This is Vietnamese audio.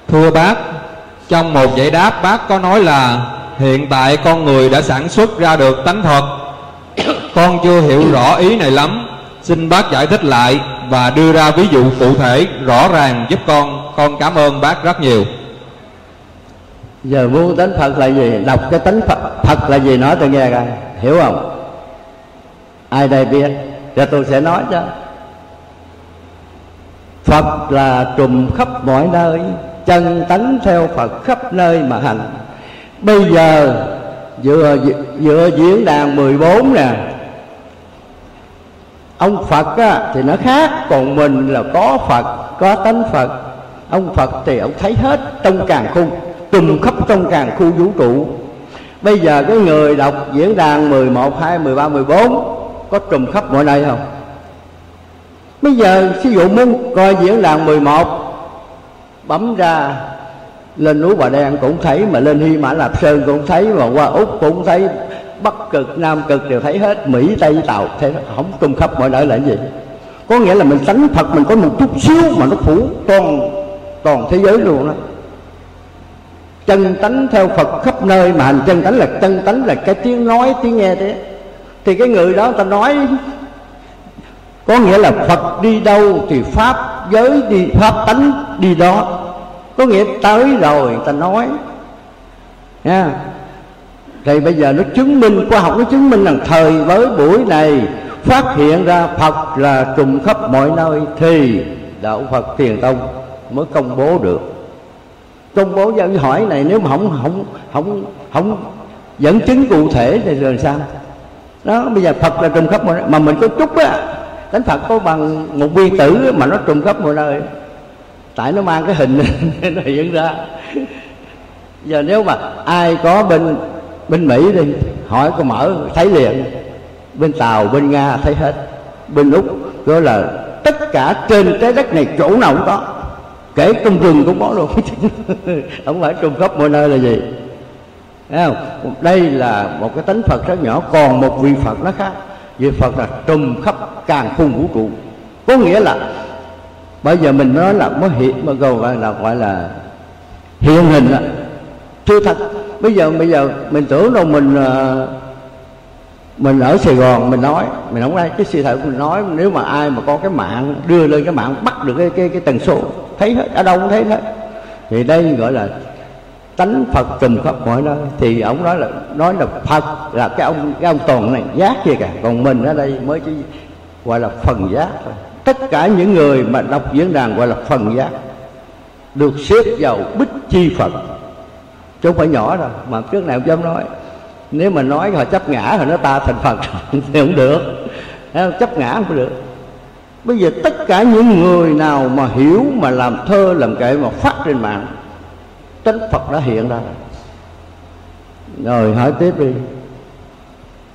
Thưa bác, trong một giải đáp bác có nói là hiện tại con người đã sản xuất ra được tánh Phật. Con chưa hiểu rõ ý này lắm, xin bác giải thích lại và đưa ra ví dụ cụ thể rõ ràng giúp con cảm ơn bác rất nhiều. Giờ muốn tánh Phật là gì? Đọc cái tánh Phật là gì nói tôi nghe coi, hiểu không? Ai đây biết? Rồi tôi sẽ nói cho. Phật là trùm khắp mọi nơi, chân tánh theo Phật khắp nơi mà hành. Bây giờ vừa diễn đàn 14 nè, ông Phật á, thì nó khác, còn mình là có Phật, có tánh Phật. Ông Phật thì ông thấy hết trong càn khôn, trùm khắp trong càn khu vũ trụ. Bây giờ cái người đọc diễn đàn 11, 2, 13, 14 có trùm khắp mọi nơi không? Bây giờ ví dụ muốn coi diễn đàn 11, bấm ra lên núi Bà Đen cũng thấy, mà lên Hy Mã Lạp Sơn cũng thấy, mà qua Úc cũng thấy, Bắc Cực, Nam Cực đều thấy hết, Mỹ, Tây, Tàu thấy hết, không trùm khắp mọi nơi là cái gì? Có nghĩa là mình tánh Phật mình có một chút xíu mà nó phủ toàn thế giới luôn đó. Chân tánh theo Phật khắp nơi mà hành. Chân tánh là cái tiếng nói, tiếng nghe thế. Thì cái người đó ta nói, có nghĩa là Phật đi đâu thì Pháp giới đi, Pháp tánh đi đó. Có nghĩa tới rồi ta nói nha. Thì bây giờ nó chứng minh, khoa học nó chứng minh rằng thời với buổi này phát hiện ra Phật là trùm khắp mọi nơi, thì Đạo Phật Thiền Tông mới công bố được. Công bố ra cái hỏi này, nếu mà không dẫn chứng cụ thể thì rồi sao? Đó, bây giờ Phật là trùm khắp mọi nơi, mà mình có chút á, tánh Phật có bằng một viên tử mà nó trùm khắp mọi nơi. Tại nó mang cái hình nó hiện ra. Giờ nếu mà ai có bên Mỹ đi, hỏi có mở thấy liền. Bên Tàu, bên Nga thấy hết, bên Úc đó là tất cả trên trái đất này chỗ nào cũng có, kể trong rừng cũng có luôn. Không phải trùm khắp mọi nơi là gì? Thấy không? Đây là một cái tánh Phật rất nhỏ. Còn một vị Phật nó khác. Vị Phật là trùm khắp càn khôn vũ trụ. Có nghĩa là bây giờ mình nói là mới hiện, mà gọi là hiện hình đó, chưa thật. Bây giờ mình tưởng đâu mình ở Sài Gòn mình nói, mình không ra cái sự thật mình nói. Nếu mà ai mà có cái mạng, đưa lên cái mạng bắt được cái tần số, thấy hết, ở đâu cũng thấy hết. Thì đây gọi là tánh Phật trùm khắp mọi nơi. Thì ông nói là Phật là cái ông toàn này giác kia cả, còn mình ở đây mới chỉ gọi là phần giác thôi. Tất cả những người mà đọc diễn đàn gọi là phần giác, được xếp vào bích chi Phật, chứ không phải nhỏ đâu. Mà trước này ông dám nói, nếu mà nói họ chấp ngã rồi nó ta thành Phật thì không được. Chấp ngã không được. Bây giờ tất cả những người nào mà hiểu, mà làm thơ làm kệ, mà phát trên mạng, tánh Phật đã hiện ra. Rồi hỏi tiếp đi.